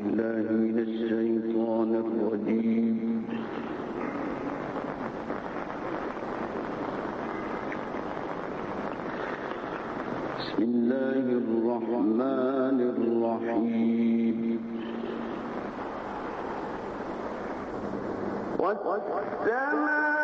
بالله من الشيطان الرجيم. بسم الله الرحمن الرحيم. والسماء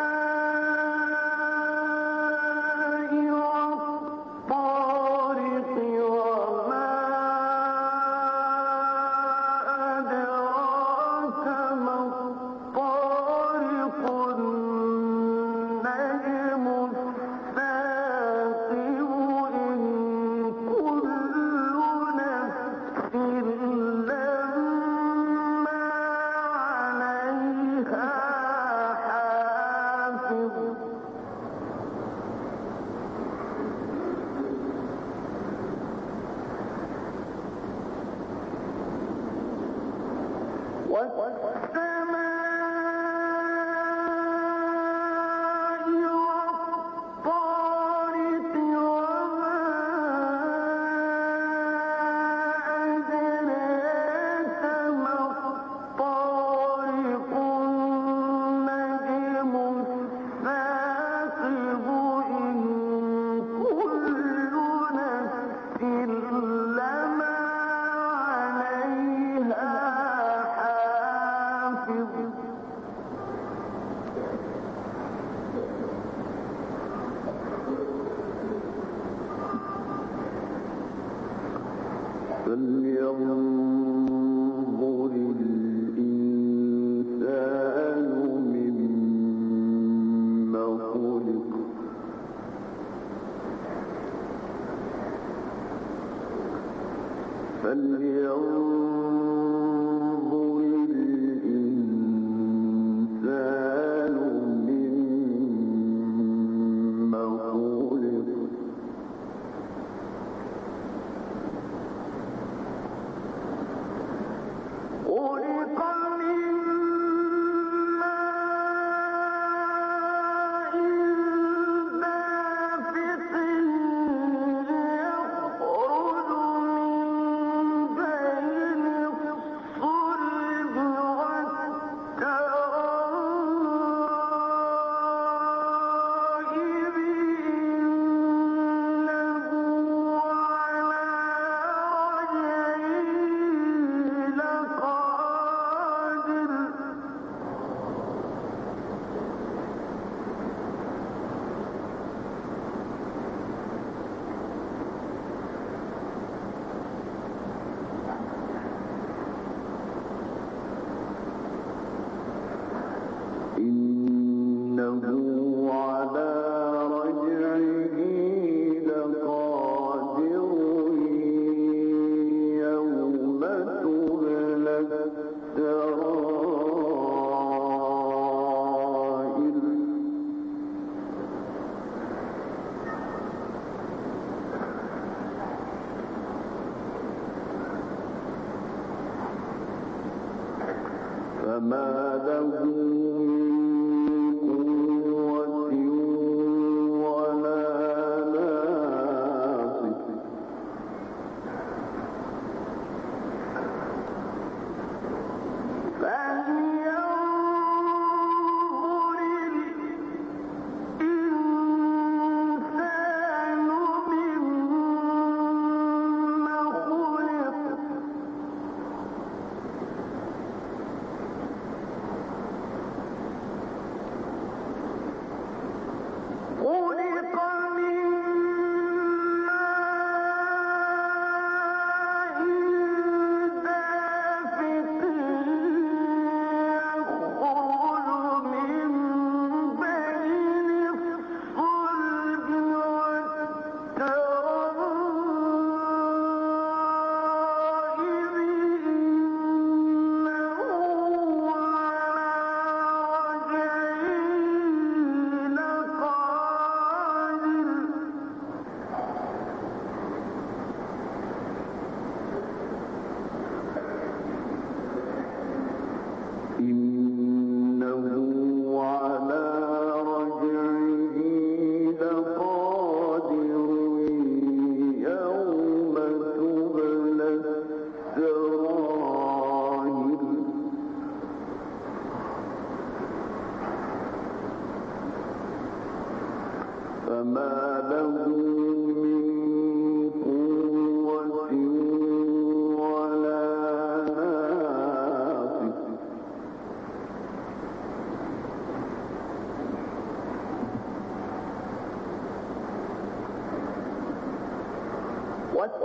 فلينظر الإنسان مما خلق فما له من قوة ولا ناصر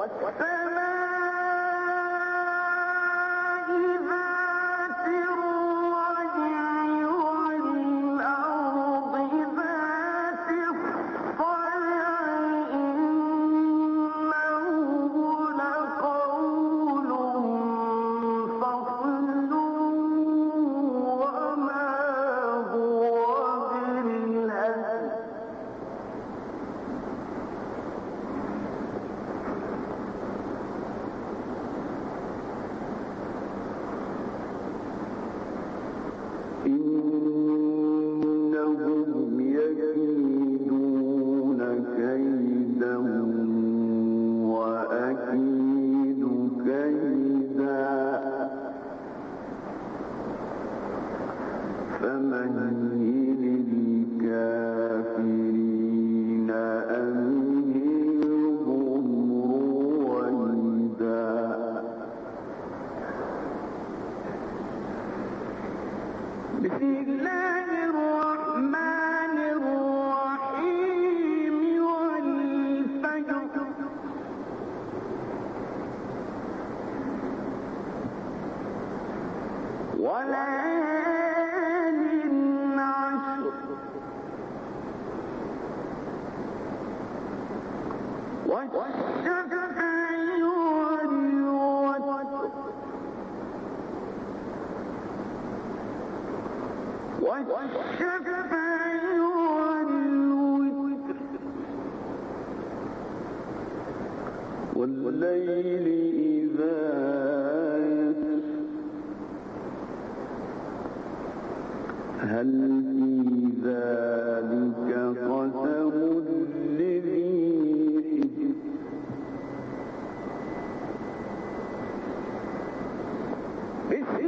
إنهم يكيدون كيدا وأكيد كيدا فمهل الكافرين أمهلهم رويدا. بسم الله الرحمن الرحيم والفجر وليال عشر والشفع والوتر والشفع والوتر والليل إذا يسر هل في ذلك قسم لذي حجر. بسم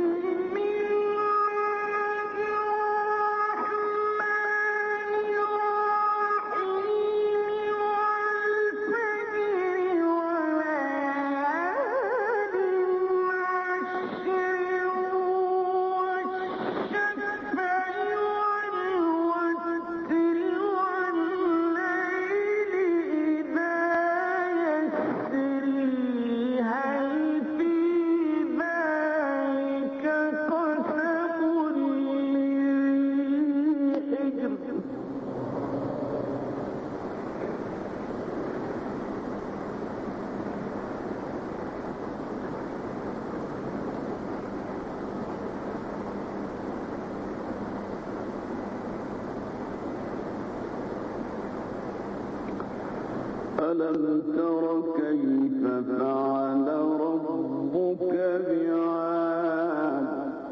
ألم تر كيف فعل ربك بعاد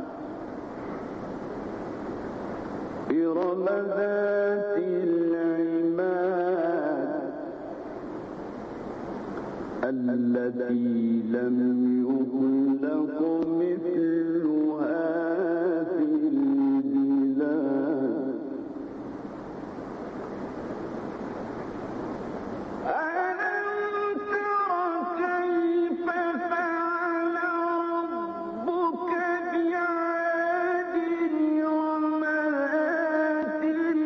إرم ذات العماد التي لم يخلق مثلها في البلاد. ألم تر كيف فعل ربك بعاد إرم ذات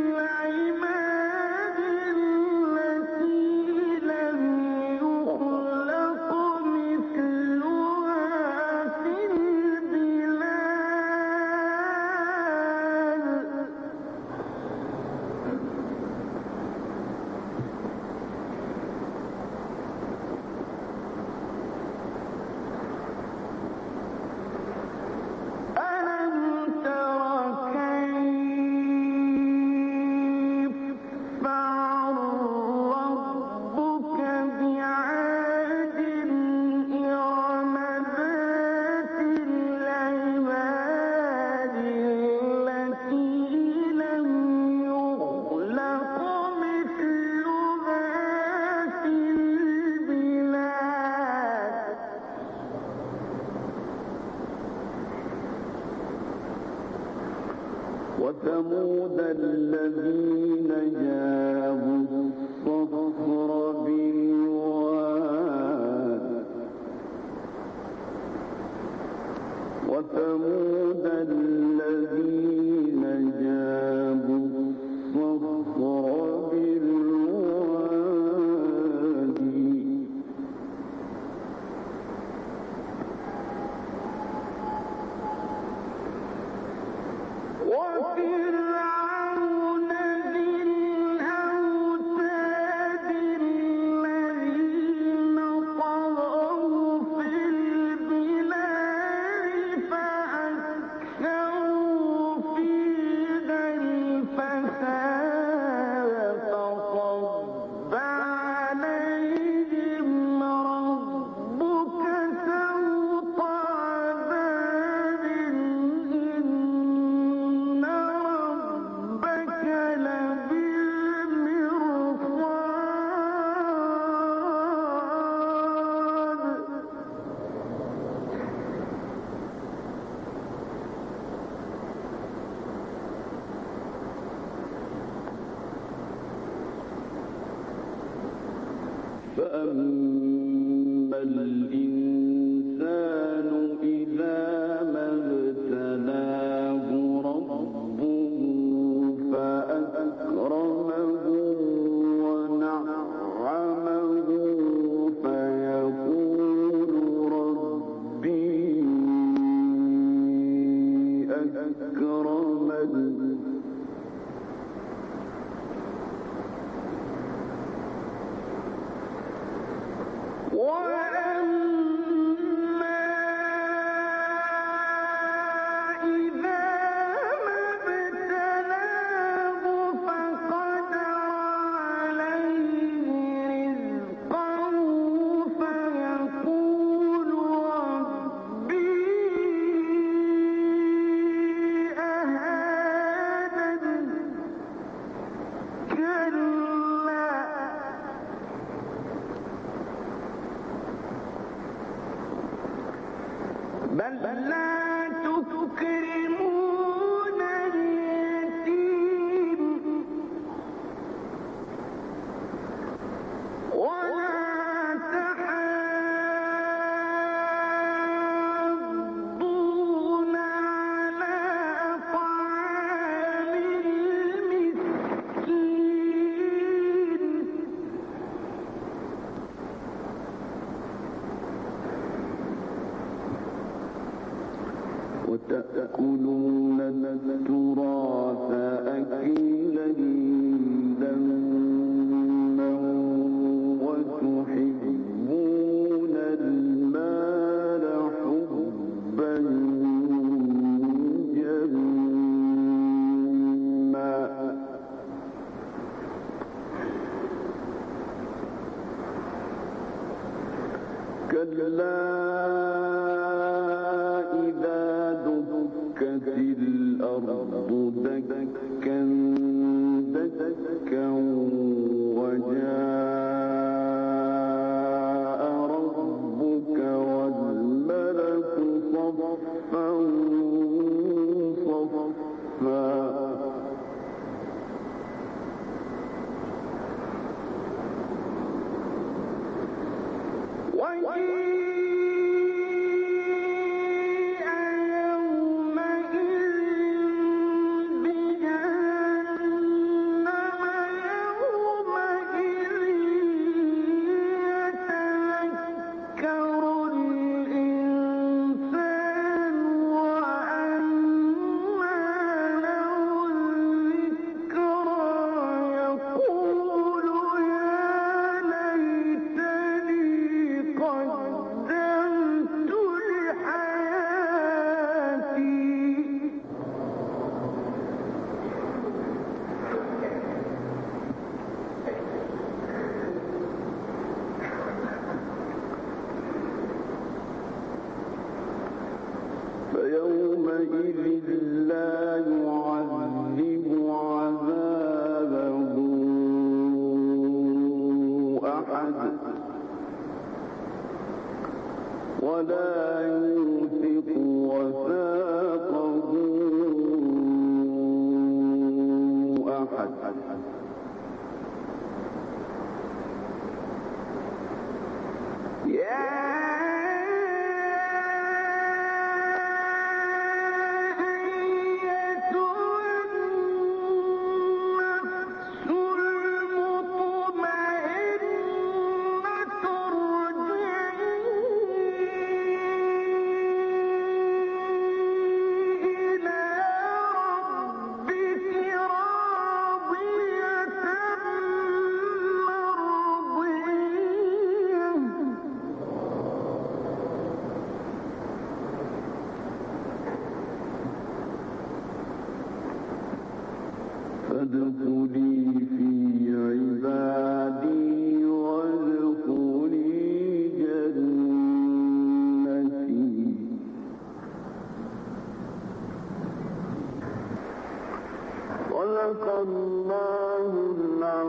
العماد التي لم يخلق مثلها في البلاد. ألم تر كيف فعل ربك بعاد إرم ذات العماد التي لم يخلق مثلها في البلاد. وثمود الذين جابوا الصخر بالواد وثمود الذين جابوا الصخر بالواد فأما الإنسان إذا ما ابتلاه ربه فأكرمه ونعمه فيقول ربي أكرمن وأما إذا ما ابتلاه فقدر عليه رزقه فيقول ربي أهانن كلا بل لا تكرمون اليتيم ولا تحاضون على طعام المسكين وتأكلون التراث أكلا لما وتحبون المال حبا جما كلا إذا دكت الأرض دكا دكا وجاء ربك والملك صفا صفا فيومئذ لا يعذب عذابه أحد ولا يوثق وثاقه أحد فادخلي في عبادي وادخلي جنتي صدق الله العظيم.